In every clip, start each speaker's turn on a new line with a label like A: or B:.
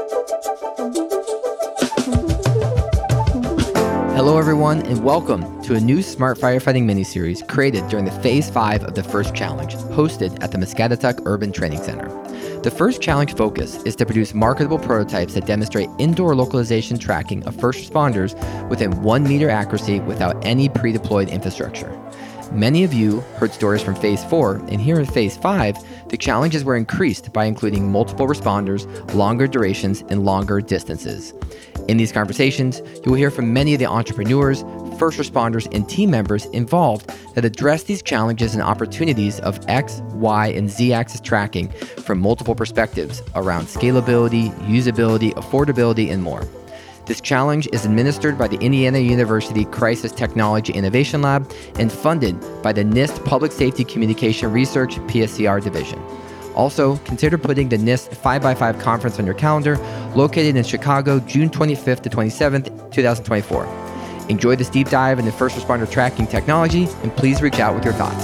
A: Hello, everyone, and welcome to a new Smart Firefighting miniseries created during the Phase 5 of the First Challenge, hosted at the Muscatatuck Urban Training Center. The First Challenge focus is to produce marketable prototypes that demonstrate indoor localization tracking of first responders within 1 meter accuracy without any pre-deployed infrastructure. Many of you heard stories from Phase 4, and here in Phase 5, the challenges were increased by including multiple responders, longer durations, and longer distances. In these conversations, you will hear from many of the entrepreneurs, first responders, and team members involved that address these challenges and opportunities of X, Y, and Z axis tracking from multiple perspectives around scalability, usability, affordability, and more. This challenge is administered by the Indiana University Crisis Technology Innovation Lab and funded by the NIST Public Safety Communication Research PSCR Division. Also, consider putting the NIST 5x5 conference on your calendar, located in Chicago, June 25th to 27th, 2024. Enjoy this deep dive into first responder tracking technology, and please reach out with your thoughts.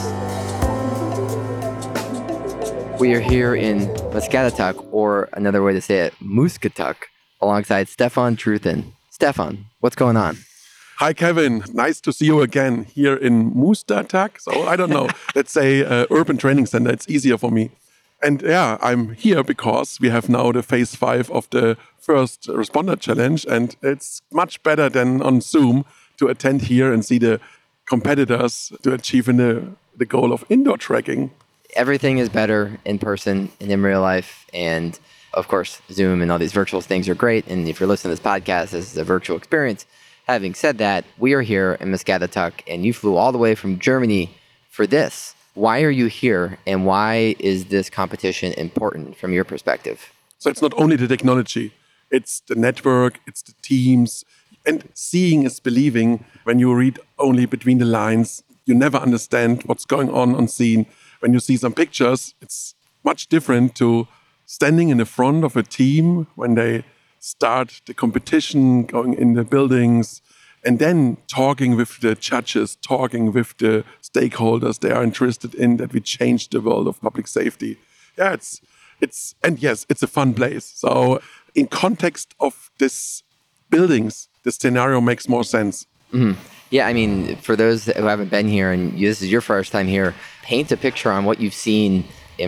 A: We are here in Muscatatuck, or another way to say it, Mooskatuck, alongside Stefan Truthen. Stefan, what's going on?
B: Hi, Kevin. Nice to see you again here in Mooskatuck. So I don't know, let's say Urban Training Center. It's easier for me. And yeah, I'm here because we have now the Phase 5 of the First Responder Challenge, and it's much better than on Zoom to attend here and see the competitors to achieve the goal of indoor tracking.
A: Everything is better in person and in real life, and of course, Zoom and all these virtual things are great, and if you're listening to this podcast, this is a virtual experience. Having said that, we are here in Muscatatuck, and you flew all the way from Germany for this. Why are you here, and why is this competition important from your perspective?
B: So it's not only the technology, it's the network, it's the teams, and seeing is believing. When you read only between the lines, you never understand what's going on scene. When you see some pictures, it's much different to standing in the front of a team when they start the competition, going in the buildings, and then talking with the judges, talking with the stakeholders they are interested in, that we change the world of public safety. Yeah, it's a fun place. So in context of this buildings, the scenario makes more sense.
A: Mm-hmm. Yeah, I mean, for those who haven't been here and this is your first time here, paint a picture on what you've seen.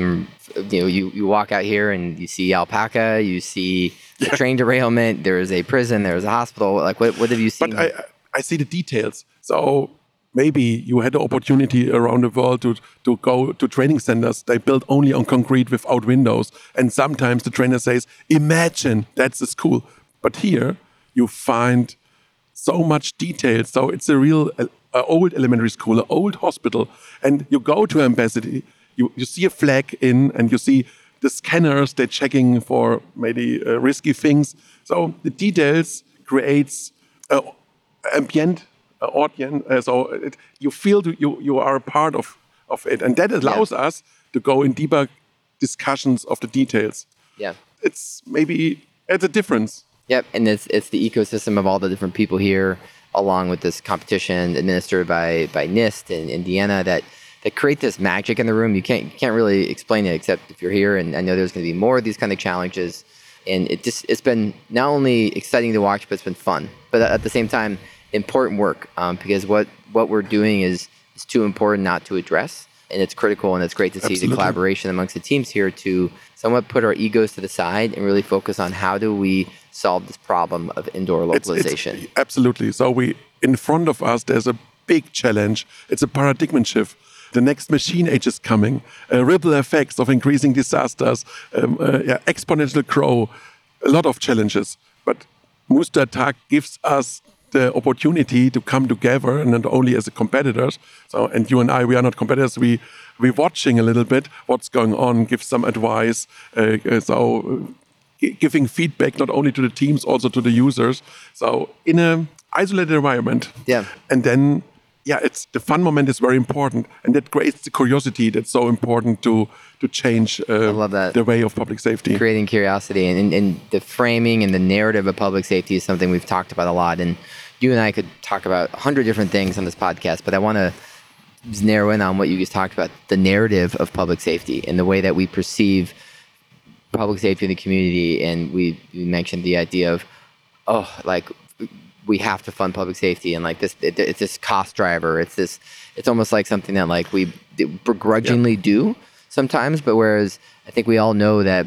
A: You walk out here and you see alpaca, you see a train derailment, there is a prison, there is a hospital. Like, what have you seen?
B: But I see the details. So maybe you had the opportunity around the world to go to training centers. They built only on concrete without windows. And sometimes the trainer says, imagine that's a school. But here you find so much detail. So it's a real old elementary school, an old hospital. And you go to Ambassador, you see a flag in, and you see the scanners, they're checking for maybe risky things. So the details creates ambient audience. You feel you are a part of it. And that allows us to go in deeper discussions of the details.
A: Yeah.
B: It's a difference.
A: Yep, and it's the ecosystem of all the different people here, along with this competition administered by NIST in Indiana that create this magic in the room. You can't really explain it except if you're here. And I know there's going to be more of these kind of challenges. And it's been not only exciting to watch, but it's been fun. But at the same time, important work because what we're doing is too important not to address. And it's critical, and it's great to see the collaboration amongst the teams here to somewhat put our egos to the side and really focus on how do we solve this problem of indoor localization.
B: Absolutely. So in front of us, there's a big challenge. It's a paradigm shift. The next machine age is coming. Ripple effects of increasing disasters, exponential growth, a lot of challenges. But Mooskatuck gives us the opportunity to come together, and not only as competitors. So, and you and I, we are not competitors. We're watching a little bit what's going on, give some advice. Giving feedback not only to the teams, also to the users. So in an isolated environment.
A: Yeah.
B: And then it's the fun moment is very important, and that creates the curiosity that's so important to change
A: I love that.
B: The way of public safety.
A: Creating curiosity and the framing and the narrative of public safety is something we've talked about a lot. And you and I could talk about 100 different things on this podcast, but I want to narrow in on what you just talked about, the narrative of public safety and the way that we perceive public safety in the community, and we mentioned the idea of, we have to fund public safety, and like this, it's this cost driver. It's almost like something that like we begrudgingly do sometimes, but whereas I think we all know that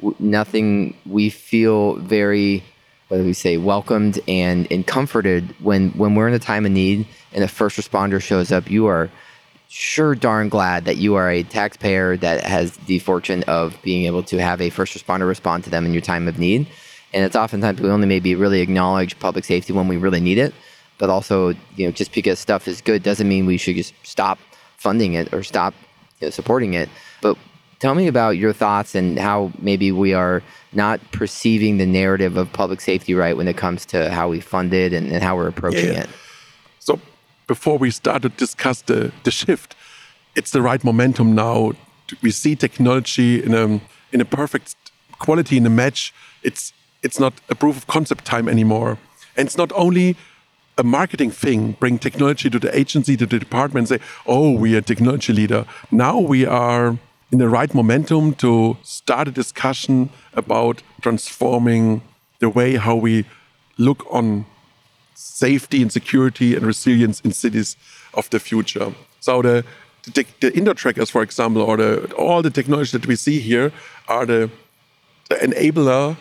A: we feel very, what do we say, welcomed and comforted when we're in a time of need and a first responder shows up. You are sure darn glad that you are a taxpayer that has the fortune of being able to have a first responder respond to them in your time of need. And it's oftentimes we only maybe really acknowledge public safety when we really need it, but also, just because stuff is good doesn't mean we should just stop funding it or stop supporting it. But tell me about your thoughts and how maybe we are not perceiving the narrative of public safety right when it comes to how we fund it and how we're approaching it.
B: So before we start to discuss the shift, it's the right momentum now. We see technology in a perfect quality in a match. It's not a proof of concept time anymore. And it's not only a marketing thing, bring technology to the agency, to the department, and say, oh, we are a technology leader. Now we are in the right momentum to start a discussion about transforming the way how we look on safety and security and resilience in cities of the future. So the indoor trackers, for example, or all the technology that we see here are the enabler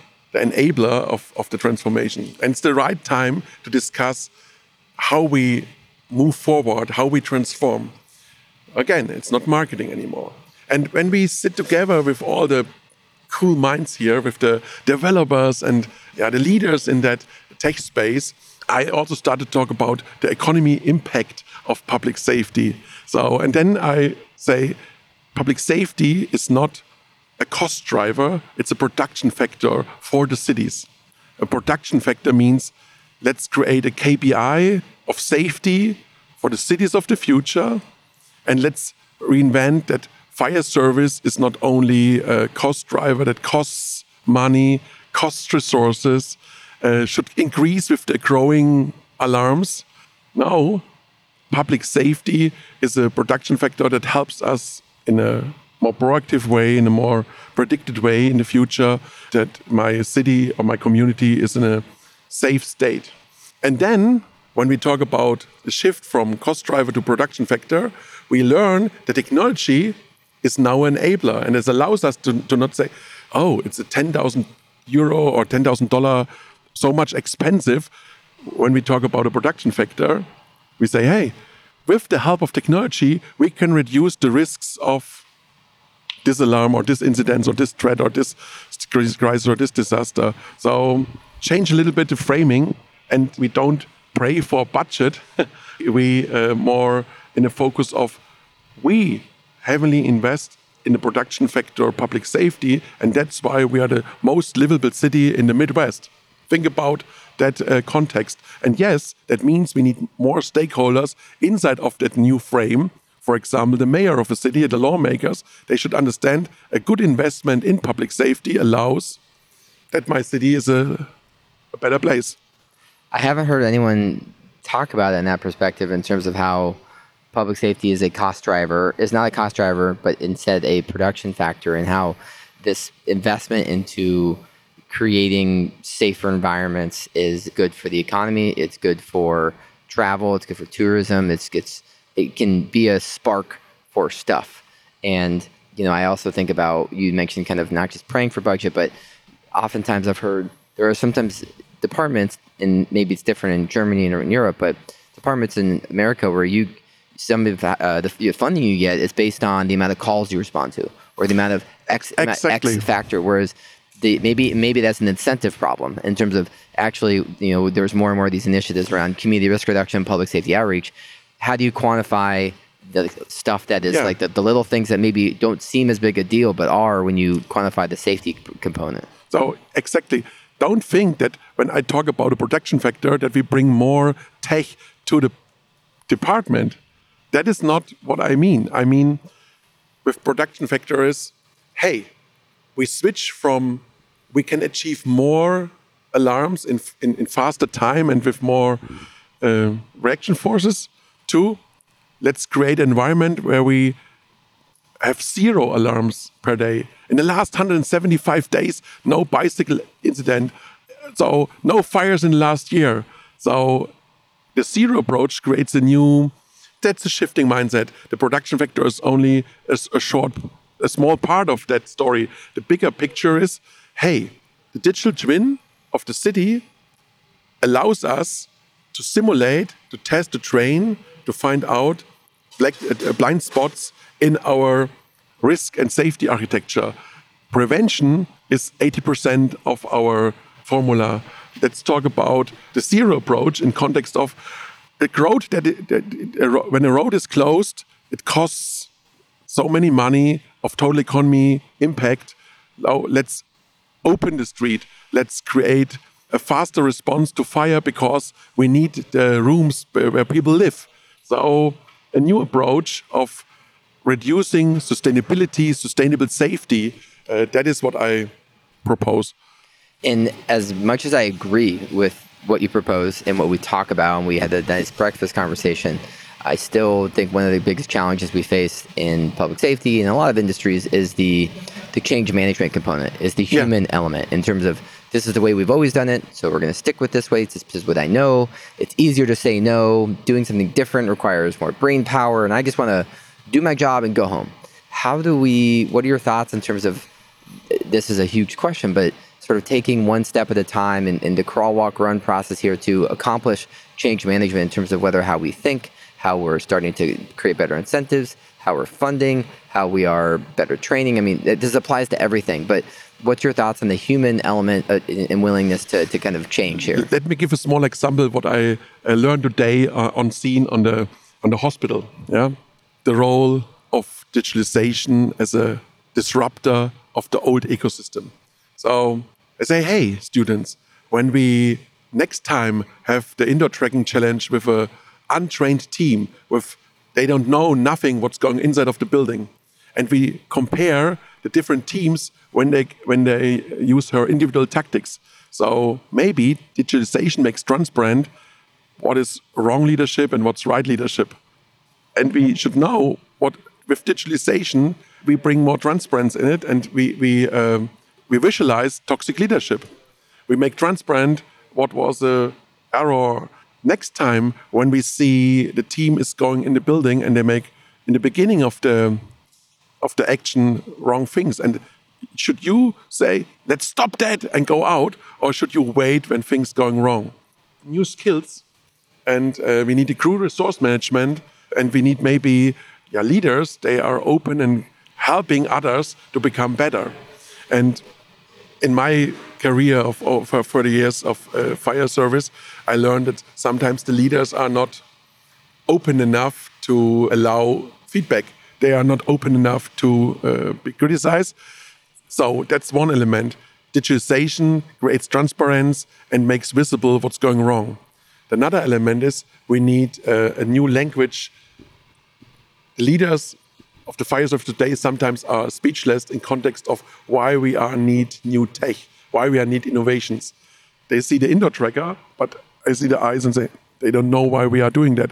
B: of the transformation. And it's the right time to discuss how we move forward, how we transform. Again, it's not marketing anymore. And when we sit together with all the cool minds here, with the developers and the leaders in that tech space, I also started to talk about the economy impact of public safety. And then I say public safety is not a cost driver, it's a production factor for the cities. A production factor means let's create a KPI of safety for the cities of the future, and let's reinvent that fire service is not only a cost driver that costs money, costs resources, should increase with the growing alarms. No, public safety is a production factor that helps us in a more proactive way, in a more predicted way in the future, that my city or my community is in a safe state. And then, when we talk about the shift from cost driver to production factor, we learn that technology is now an enabler, and it allows us to not say, oh, it's a €10,000 or $10,000 so much expensive. When we talk about a production factor, we say, hey, with the help of technology, we can reduce the risks of this alarm or this incident or this threat or this crisis or this disaster. So change a little bit the framing, and we don't pray for budget. We more in a focus of we heavily invest in the production factor public safety, and that's why we are the most livable city in the Midwest. Think about that context. And yes, that means we need more stakeholders inside of that new frame. For example, the mayor of a city, the lawmakers, they should understand a good investment in public safety allows that my city is a better place.
A: I haven't heard anyone talk about it in that perspective in terms of how public safety is a cost driver, is not a cost driver, but instead a production factor, and how this investment into creating safer environments is good for the economy, it's good for travel, it's good for tourism, it can be a spark for stuff. And, I also think about, you mentioned kind of not just praying for budget, but oftentimes I've heard there are sometimes departments, and maybe it's different in Germany or in Europe, but departments in America where some of the funding you get is based on the amount of calls you respond to, or the amount of X factor, whereas maybe that's an incentive problem in terms of actually, there's more and more of these initiatives around community risk reduction, public safety outreach. How do you quantify the stuff that is like the little things that maybe don't seem as big a deal, but are when you quantify the safety component?
B: So exactly. Don't think that when I talk about a production factor that we bring more tech to the department. That is not what I mean. I mean, with production factor is, hey, we switch from, we can achieve more alarms in faster time and with more reaction forces, to let's create an environment where we have 0 alarms per day. In the last 175 days, no bicycle incident. So no fires in the last year. So the 0 approach creates that's a shifting mindset. The production factor is only a small part of that story. The bigger picture is, hey, the digital twin of the city allows us to simulate, to test, to train, to find out blind spots in our risk and safety architecture. Prevention is 80% of our formula. Let's talk about the 0 approach in context of the road when a road is closed, it costs so many money of total economy impact. Now let's open the street. Let's create a faster response to fire because we need the rooms where people live. So a new approach of reducing sustainability, sustainable safety, that is what I propose.
A: And as much as I agree with what you propose and what we talk about, and we had a nice breakfast conversation, I still think one of the biggest challenges we face in public safety and a lot of industries is the change management component, is the human element in terms of this is the way we've always done it, so we're going to stick with this way. This is what I know. It's easier to say no. Doing something different requires more brain power, and I just want to do my job and go home. What are your thoughts in terms of, this is a huge question, but sort of taking one step at a time in the crawl, walk, run process here to accomplish change management in terms of how we think, how we're starting to create better incentives, how we're funding, how we are better training. I mean, this applies to everything, but what's your thoughts on the human element and willingness to kind of change here?
B: Let me give a small example what I learned today on scene on the hospital. Yeah, the role of digitalization as a disruptor of the old ecosystem. So I say, hey, students, when we next time have the indoor tracking challenge with an untrained team, they don't know nothing what's going inside of the building, and we compare the different teams when they use her individual tactics. So maybe digitalization makes transparent what is wrong leadership and what's right leadership, and we should know what with digitalization we bring more transparency in it, and we visualize toxic leadership. We make transparent what was the error. Next time when we see the team is going in the building and they make in the beginning of the action wrong things, and should you say, let's stop that and go out, or should you wait when things going wrong? New skills, and we need a crew resource management, and we need maybe leaders, they are open and helping others to become better. And in my career of over 30 years of fire service, I learned that sometimes the leaders are not open enough to allow feedback. They are not open enough to be criticized. So that's one element. Digitalization creates transparency and makes visible what's going wrong. Another element is we need a new language. The leaders of the fire service today sometimes are speechless in context of why we need new tech, why we need innovations. They see the indoor tracker, but I see the eyes and say, they don't know why we are doing that.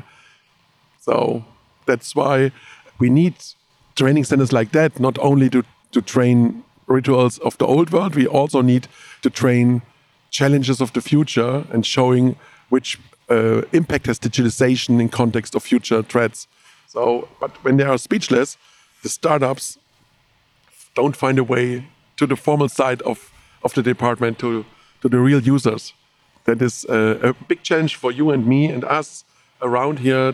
B: So that's why we need training centers like that, not only to train rituals of the old world, we also need to train challenges of the future and showing which impact has digitalization in context of future threats. So, but when they are speechless, the startups don't find a way to the formal side of the department, to the real users. That is a big challenge for you and me and us around here,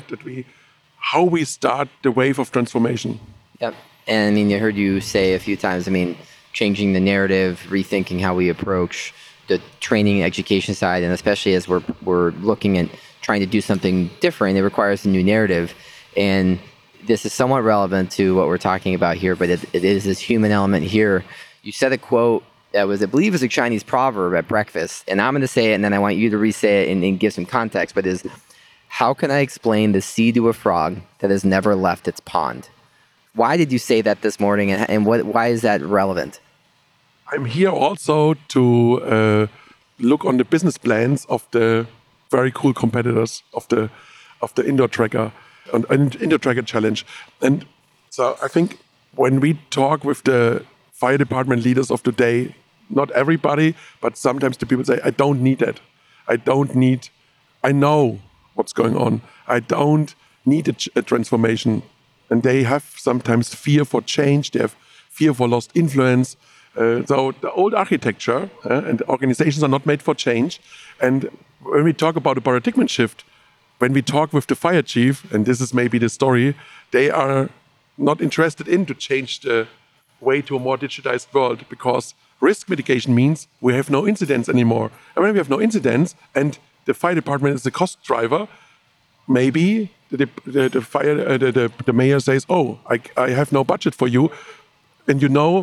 B: how we start the wave of transformation.
A: Yep. And I mean, I heard you say a few times, changing the narrative, rethinking how we approach the training and education side, and especially as we're looking at trying to do something different, it requires a new narrative. And this is somewhat relevant to what we're talking about here, but it is this human element here. You said a quote that was, I believe, was a Chinese proverb at breakfast, and I'm going to say it, and then I want you to re-say it and give some context, but is, how can I explain the sea to a frog that has never left its pond? Why did you say that this morning, and why is that relevant?
B: I'm here also to look on the business plans of the very cool competitors of the indoor tracker and indoor tracker challenge. And so I think when we talk with the fire department leaders of today, not everybody, but sometimes the people say, I don't need that. I know what's going on. I don't need a transformation. And they have sometimes fear for change. They have fear for lost influence. So the old architecture and organizations are not made for change. And when we talk about a paradigm shift, when we talk with the fire chief, and this is maybe the story, they are not interested in to change the way to a more digitized world, because risk mitigation means we have no incidents anymore. And when we have no incidents and the fire department is the cost driver, maybe the mayor says, oh, I have no budget for you. And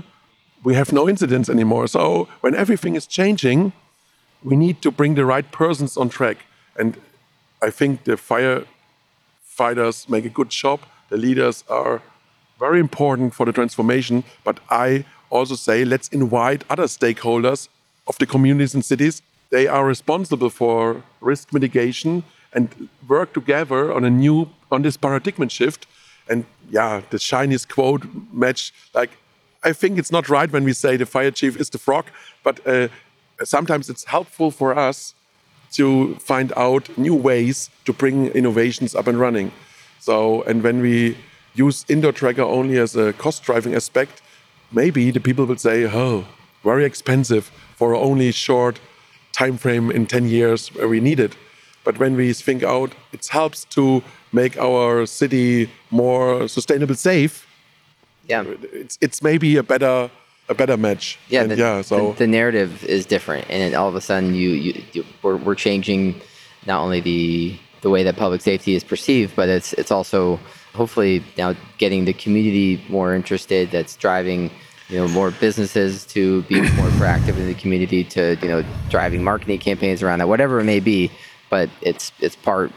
B: we have no incidents anymore. So when everything is changing, we need to bring the right persons on track. And I think the firefighters make a good job. The leaders are very important for the transformation. But I also say, let's invite other stakeholders of the communities and cities. They are responsible for risk mitigation and work together on this paradigm shift. And the Chinese quote match, like, I think it's not right when we say the fire chief is the frog, but sometimes it's helpful for us to find out new ways to bring innovations up and running. So, and when we use indoor tracker only as a cost-driving aspect, maybe the people will say, oh, very expensive for only short time frame in 10 years where we need it. But when we think out, it helps to make our city more sustainable, safe.
A: Yeah,
B: it's maybe a better match.
A: Yeah, the narrative is different, and then all of a sudden we're changing not only the way that public safety is perceived, but it's also hopefully now getting the community more interested. That's driving more businesses to be more proactive in the community, to driving marketing campaigns around that, whatever it may be. But it's part.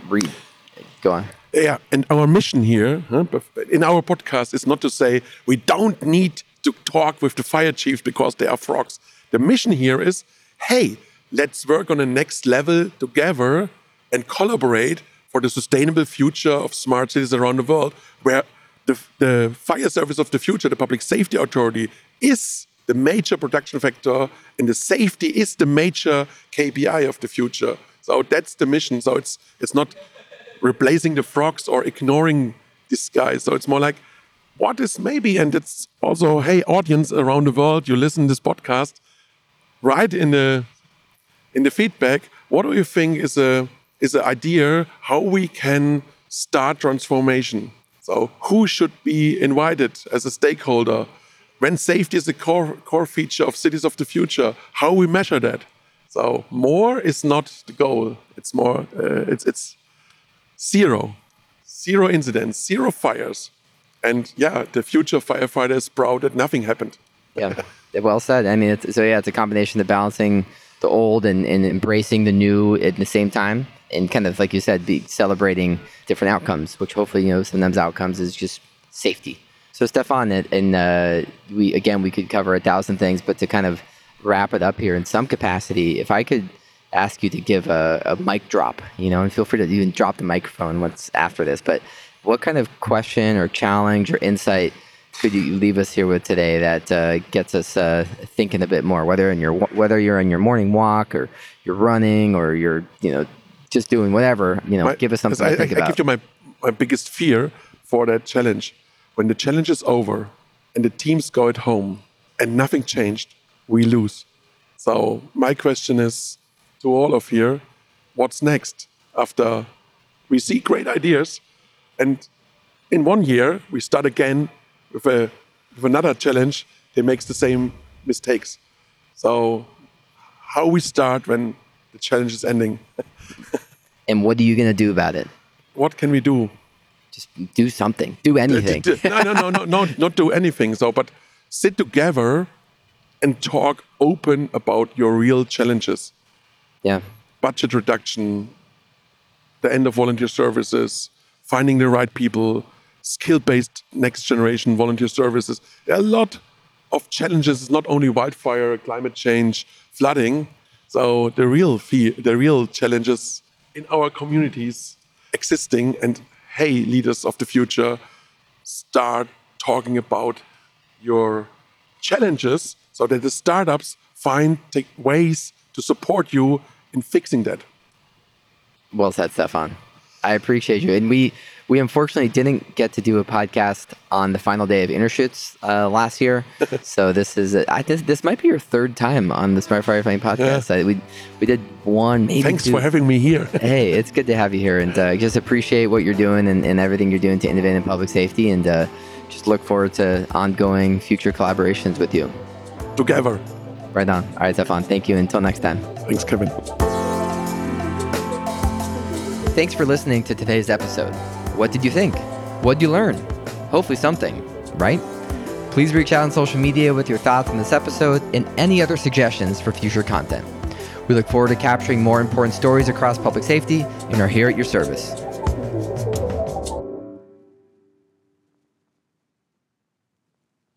A: Go on.
B: Yeah, and our mission here in our podcast is not to say we don't need to talk with the fire chiefs because they are frogs. The mission here is, hey, let's work on the next level together and collaborate for the sustainable future of smart cities around the world, where the fire service of the future, the public safety authority, is the major production factor, and the safety is the major KPI of the future. So that's the mission. So it's not replacing the frogs or ignoring this guy. So it's more like, what is maybe, and it's also, hey, audience around the world, you listen to this podcast, write in the feedback, what do you think is an idea how we can start transformation? So who should be invited as a stakeholder? When safety is a core feature of cities of the future, how we measure that? So more is not the goal. It's more, it's zero incidents, zero fires. And the future firefighter is proud that nothing happened.
A: Yeah, well said. I mean, it's a combination of balancing the old and embracing the new at the same time. And kind of, like you said, be celebrating different outcomes, which hopefully, sometimes outcomes is just safety. So Stefan, and we could cover 1,000 things, but to kind of wrap it up here in some capacity, if I could ask you to give a mic drop, and feel free to even drop the microphone what's after this, but what kind of question or challenge or insight could you leave us here with today that gets us thinking a bit more, whether you're on your morning walk or you're running or you're just doing whatever, give us something to think about.
B: I give you my biggest fear for that challenge. When the challenge is over and the teams go at home and nothing changed, we lose. So my question is to all of here, what's next after we see great ideas? And in 1 year, we start again with another challenge that makes the same mistakes. So how we start when the challenge is ending.
A: And what are you going to do about it?
B: What can we do?
A: Just do something. Do anything.
B: No, not do anything. So, but sit together and talk open about your real challenges.
A: Yeah.
B: Budget reduction, the end of volunteer services, finding the right people, skill-based next generation volunteer services. There are a lot of challenges. It's not only wildfire, climate change, flooding. So the real challenges in our communities existing. And hey, leaders of the future, start talking about your challenges so that the startups take ways to support you in fixing that.
A: Well said, Stefan. I appreciate you. And we unfortunately didn't get to do a podcast on the final day of Intershoots last year. So this is this might be your third time on the Smart Firefighting podcast.
B: Yeah.
A: We did one, maybe
B: Thanks
A: two.
B: for having me here.
A: Hey, it's good to have you here, and just appreciate what you're doing and everything you're doing to innovate in public safety, and just look forward to ongoing future collaborations with you.
B: Together.
A: Right on. All right, Stefan. Thank you. Until next time.
B: Thanks, Kevin.
A: Thanks for listening to today's episode. What did you think? What did you learn? Hopefully something, right? Please reach out on social media with your thoughts on this episode and any other suggestions for future content. We look forward to capturing more important stories across public safety and are here at your service.